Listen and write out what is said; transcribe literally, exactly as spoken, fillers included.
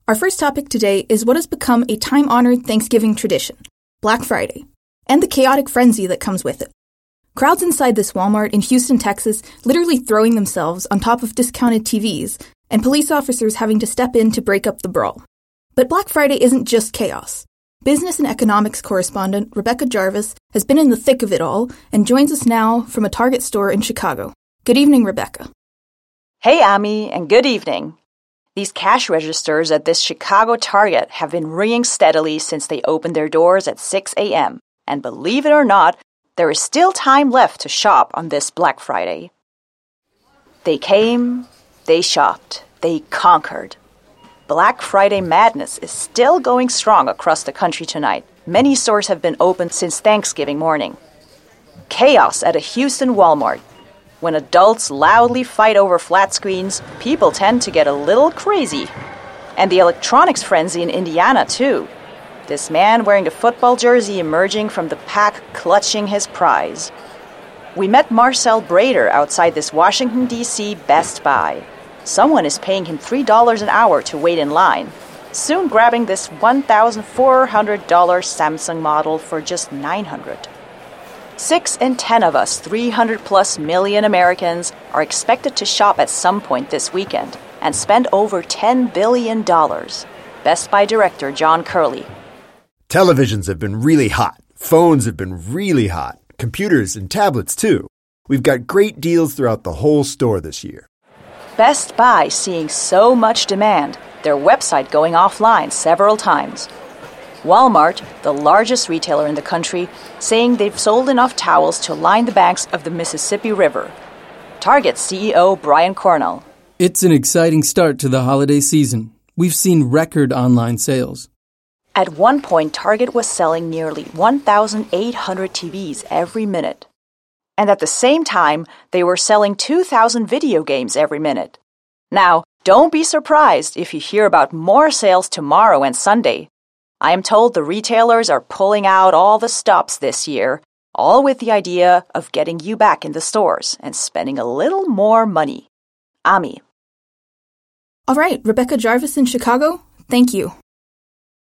Our first topic today is what has become a time-honored Thanksgiving tradition, Black Friday, and the chaotic frenzy that comes with it. Crowds inside this Walmart in Houston, Texas, literally throwing themselves on top of discounted T Vs, and police officers having to step in to break up the brawl. But Black Friday isn't just chaos. Business and economics correspondent Rebecca Jarvis has been in the thick of it all and joins us now from a Target store in Chicago. Good evening, Rebecca. Hey, Ami, and good evening. These cash registers at this Chicago Target have been ringing steadily since they opened their doors at six a.m. And believe it or not, there is still time left to shop on this Black Friday. They came, they shopped, they conquered. Black Friday madness is still going strong across the country tonight. Many stores have been open since Thanksgiving morning. Chaos at a Houston Walmart. When adults loudly fight over flat screens, people tend to get a little crazy. And the electronics frenzy in Indiana, too. This man wearing a football jersey emerging from the pack clutching his prize. We met Marcel Brader outside this Washington, D C Best Buy. Someone is paying him three dollars an hour to wait in line, soon grabbing this one thousand four hundred dollars Samsung model for just nine hundred dollars. Six in ten of us, three hundred plus million Americans, are expected to shop at some point this weekend and spend over ten billion dollars. Best Buy director John Curley. Televisions have been really hot. Phones have been really hot. Computers and tablets, too. We've got great deals throughout the whole store this year. Best Buy seeing so much demand, their website going offline several times. Walmart, the largest retailer in the country, saying they've sold enough towels to line the banks of the Mississippi River. Target C E O Brian Cornell. It's an exciting start to the holiday season. We've seen record online sales. At one point, Target was selling nearly one thousand eight hundred T Vs every minute. And at the same time, they were selling two thousand video games every minute. Now, don't be surprised if you hear about more sales tomorrow and Sunday. I am told the retailers are pulling out all the stops this year, all with the idea of getting you back in the stores and spending a little more money. Ami. All right, Rebecca Jarvis in Chicago, thank you.